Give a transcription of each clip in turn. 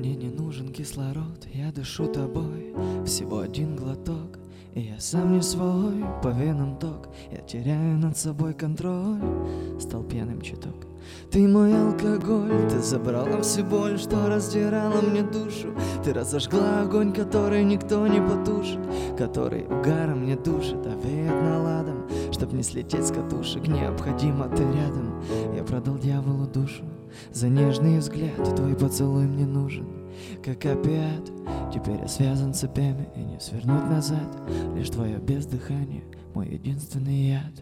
Мне не нужен кислород, я дышу тобой. Всего один глоток, и я сам не свой. По венам ток, я теряю над собой контроль. Стал пьяным чуток. Ты мой алкоголь, ты забрала всю боль, что раздирала мне душу. Ты разожгла огонь, который никто не потушит, который угаром не душит, а веет наладом. Чтоб не слететь с катушек, необходимо ты рядом. Я продал дьяволу душу за нежный взгляд, твой поцелуй мне нужен, как опиат. Теперь я связан цепями и не свернуть назад. Лишь твое бездыхание, мой единственный яд.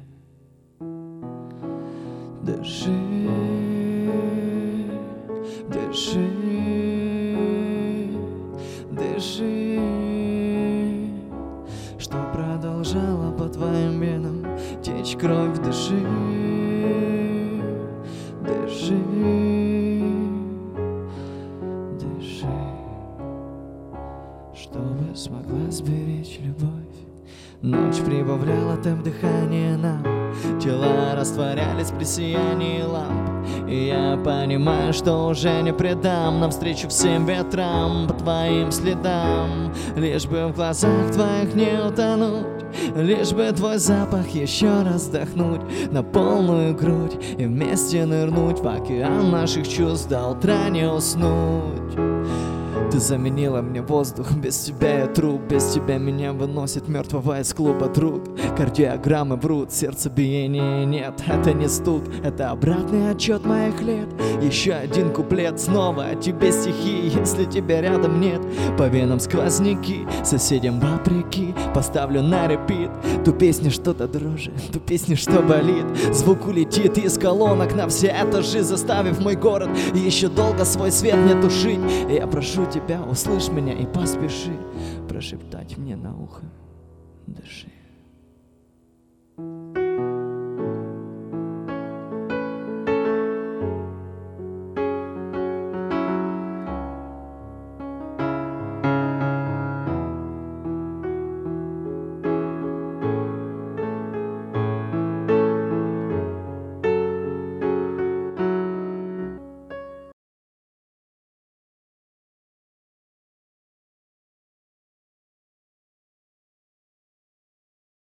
Дыши, дыши, дыши, что продолжала по твоим венам течь кровь. Дыши, дыши, дыши, чтобы смогла сберечь любовь. Ночь прибавляла темп дыхания нам, тела растворялись при сиянии ламп. И я понимаю, что уже не предам навстречу всем ветрам, по твоим следам. Лишь бы в глазах твоих не утонуть, лишь бы твой запах еще раз вдохнуть на полную грудь и вместе нырнуть в океан наших чувств, до утра не уснуть. Ты заменила мне воздух, без тебя я труп. Без тебя меня выносит мертвого из клуба друг. Кардиограммы врут, сердцебиения нет. Это не стук, это обратный отчет моих лет. Еще один куплет, снова о тебе стихи. Если тебя рядом нет, по венам сквозняки. Соседям вопреки поставлю на репит ту песню, что-то дрожит, ту песню, что болит. Звук улетит из колонок на все этажи, заставив мой город еще долго свой свет не тушить. Я прошу тебя, услышь меня и поспеши прошептать мне на ухо: дыши.